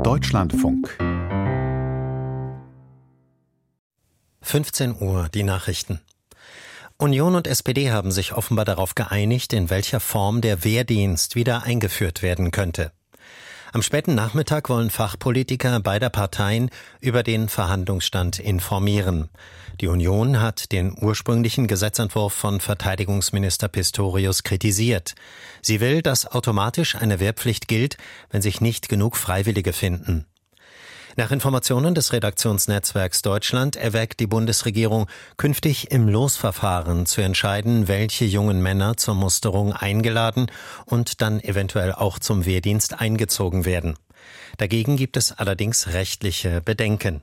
Deutschlandfunk. 15 Uhr, die Nachrichten. Union und SPD haben sich offenbar darauf geeinigt, in welcher Form der Wehrdienst wieder eingeführt werden könnte. Am späten Nachmittag wollen Fachpolitiker beider Parteien über den Verhandlungsstand informieren. Die Union hat den ursprünglichen Gesetzentwurf von Verteidigungsminister Pistorius kritisiert. Sie will, dass automatisch eine Wehrpflicht gilt, wenn sich nicht genug Freiwillige finden. Nach Informationen des Redaktionsnetzwerks Deutschland erwägt die Bundesregierung, künftig im Losverfahren zu entscheiden, welche jungen Männer zur Musterung eingeladen und dann eventuell auch zum Wehrdienst eingezogen werden. Dagegen gibt es allerdings rechtliche Bedenken.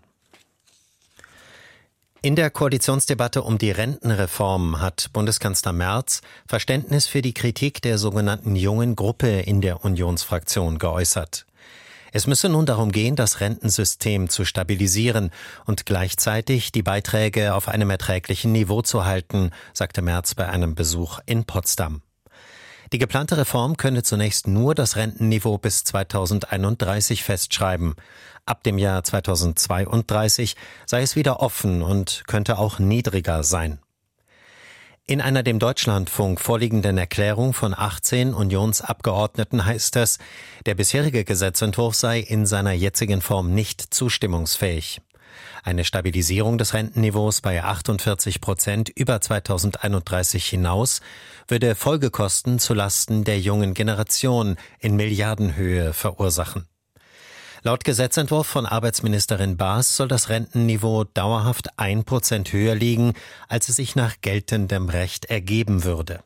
In der Koalitionsdebatte um die Rentenreform hat Bundeskanzler Merz Verständnis für die Kritik der sogenannten jungen Gruppe in der Unionsfraktion geäußert. Es müsse nun darum gehen, das Rentensystem zu stabilisieren und gleichzeitig die Beiträge auf einem erträglichen Niveau zu halten, sagte Merz bei einem Besuch in Potsdam. Die geplante Reform könne zunächst nur das Rentenniveau bis 2031 festschreiben. Ab dem Jahr 2032 sei es wieder offen und könnte auch niedriger sein. In einer dem Deutschlandfunk vorliegenden Erklärung von 18 Unionsabgeordneten heißt es, der bisherige Gesetzentwurf sei in seiner jetzigen Form nicht zustimmungsfähig. Eine Stabilisierung des Rentenniveaus bei 48% über 2031 hinaus würde Folgekosten zulasten der jungen Generation in Milliardenhöhe verursachen. Laut Gesetzentwurf von Arbeitsministerin Baas soll das Rentenniveau dauerhaft 1% höher liegen, als es sich nach geltendem Recht ergeben würde.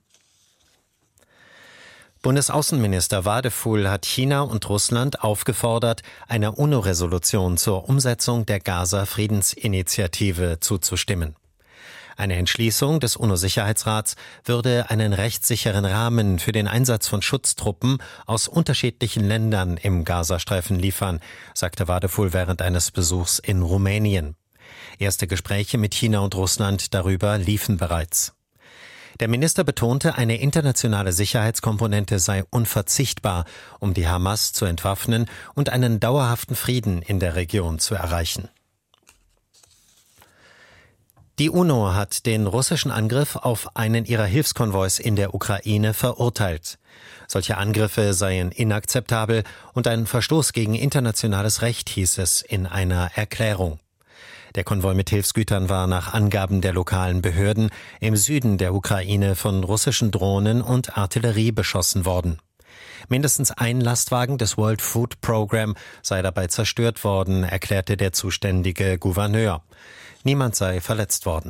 Bundesaußenminister Wadefuhl hat China und Russland aufgefordert, einer UNO-Resolution zur Umsetzung der Gaza-Friedensinitiative zuzustimmen. Eine Entschließung des UNO-Sicherheitsrats würde einen rechtssicheren Rahmen für den Einsatz von Schutztruppen aus unterschiedlichen Ländern im Gazastreifen liefern, sagte Wadefuhl während eines Besuchs in Rumänien. Erste Gespräche mit China und Russland darüber liefen bereits. Der Minister betonte, eine internationale Sicherheitskomponente sei unverzichtbar, um die Hamas zu entwaffnen und einen dauerhaften Frieden in der Region zu erreichen. Die UNO hat den russischen Angriff auf einen ihrer Hilfskonvois in der Ukraine verurteilt. Solche Angriffe seien inakzeptabel und ein Verstoß gegen internationales Recht, hieß es in einer Erklärung. Der Konvoi mit Hilfsgütern war nach Angaben der lokalen Behörden im Süden der Ukraine von russischen Drohnen und Artillerie beschossen worden. Mindestens ein Lastwagen des World Food Program sei dabei zerstört worden, erklärte der zuständige Gouverneur. Niemand sei verletzt worden.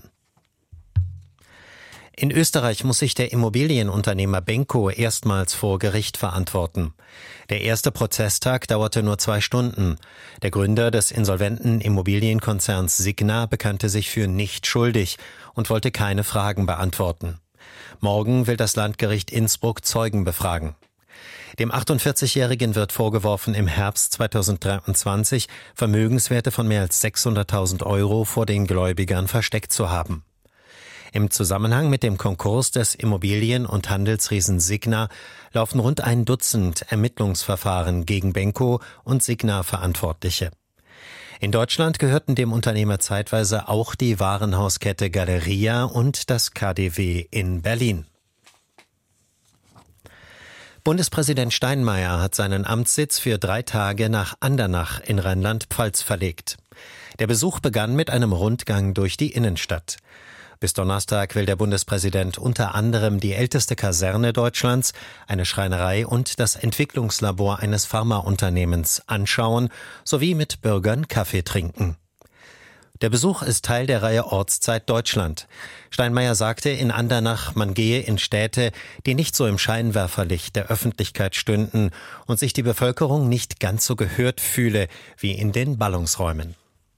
In Österreich muss sich der Immobilienunternehmer Benko erstmals vor Gericht verantworten. Der erste Prozesstag dauerte nur 2 Stunden. Der Gründer des insolventen Immobilienkonzerns Signa bekannte sich für nicht schuldig und wollte keine Fragen beantworten. Morgen will das Landgericht Innsbruck Zeugen befragen. Dem 48-Jährigen wird vorgeworfen, im Herbst 2023 Vermögenswerte von mehr als 600.000 Euro vor den Gläubigern versteckt zu haben. Im Zusammenhang mit dem Konkurs des Immobilien- und Handelsriesen Signa laufen rund ein Dutzend Ermittlungsverfahren gegen Benko und Signa-Verantwortliche. In Deutschland gehörten dem Unternehmer zeitweise auch die Warenhauskette Galeria und das KaDeWe in Berlin. Bundespräsident Steinmeier hat seinen Amtssitz für 3 Tage nach Andernach in Rheinland-Pfalz verlegt. Der Besuch begann mit einem Rundgang durch die Innenstadt. Bis Donnerstag will der Bundespräsident unter anderem die älteste Kaserne Deutschlands, eine Schreinerei und das Entwicklungslabor eines Pharmaunternehmens anschauen, sowie mit Bürgern Kaffee trinken. Der Besuch ist Teil der Reihe Ortszeit Deutschland. Steinmeier sagte in Andernach, man gehe in Städte, die nicht so im Scheinwerferlicht der Öffentlichkeit stünden und sich die Bevölkerung nicht ganz so gehört fühle wie in den Ballungsräumen.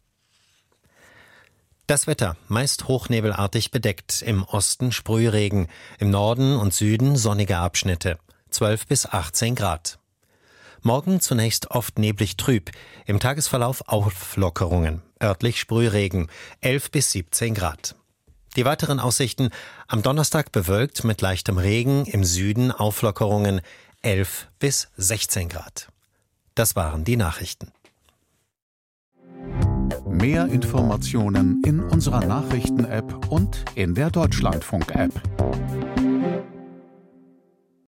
Das Wetter, meist hochnebelartig bedeckt, im Osten Sprühregen, im Norden und Süden sonnige Abschnitte, 12 bis 18 Grad. Morgen zunächst oft neblig trüb, im Tagesverlauf Auflockerungen, örtlich Sprühregen, 11 bis 17 Grad. Die weiteren Aussichten: am Donnerstag bewölkt mit leichtem Regen, im Süden Auflockerungen, 11 bis 16 Grad. Das waren die Nachrichten. Mehr Informationen in unserer Nachrichten-App und in der Deutschlandfunk-App.